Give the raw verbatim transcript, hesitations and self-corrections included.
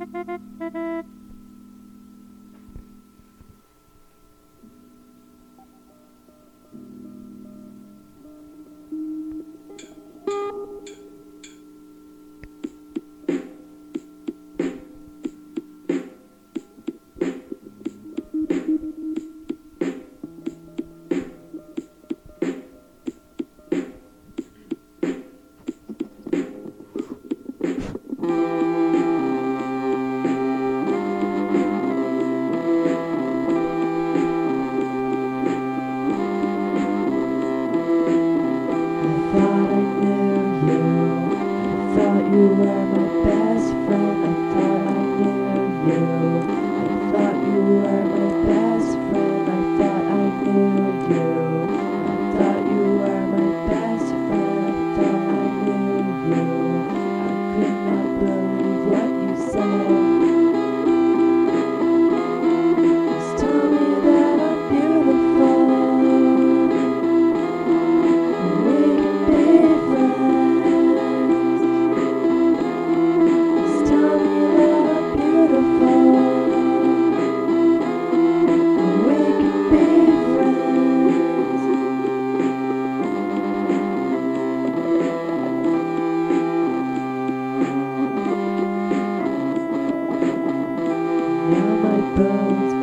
You were my best friend, I thought I knew you. I thought you were my best friend, I thought I knew you. I thought you were my best friend, I thought I knew you. I could not believe what you said. Just tell me that I'm beautiful, and we can be friends. Now my bones